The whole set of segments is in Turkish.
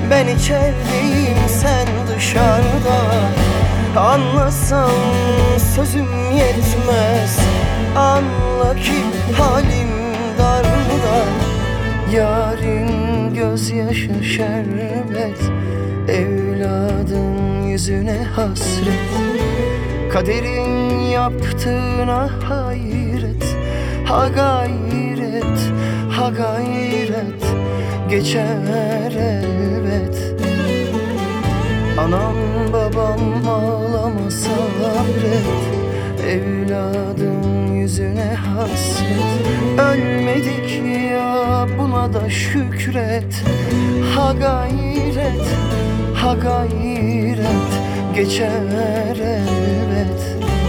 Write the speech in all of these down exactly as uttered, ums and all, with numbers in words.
Ben içerideyim, sen dışarıda. Anlasam sözüm yetmez. Anla ki halim darda. Yarın gözyaşı şerbet, evladın yüzüne hasret. Kaderin yaptığına hayret. Ha gayret, ha gayret, geçer elbet. Anam babam ağlama sabret, evladın yüzüne hasret. Ölmedik ya, buna da şükret. Ha gayret, ha gayret, geçer elbet.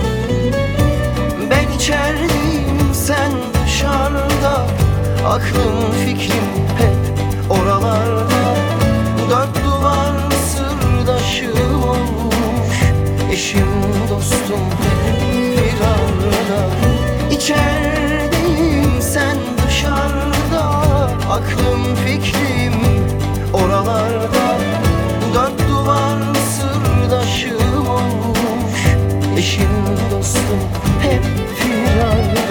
Ben içerideyim, sen dışarıda. Aklım fikrim hep oralarda. Dört duvar sırdaşım olmuş, eşim dostum hep firarda. İçerideyim, sen dışarıda. Aklım fikrim oralarda. Dört duvar sırdaşım olmuş, eşim dostum hep firarda.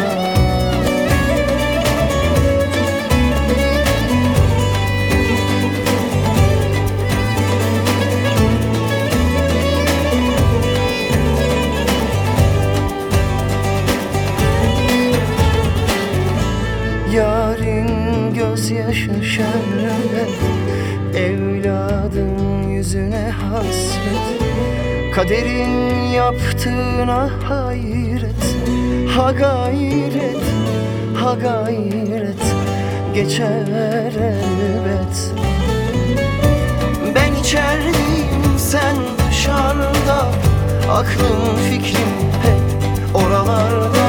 Yarın gözyaşı şerbet, evladın yüzüne hasret. Kaderin yaptığına hayret. Ha gayret, ha gayret, geçer elbet. Ben içerideyim, sen dışarıda. Aklım fikrim hep oralarda.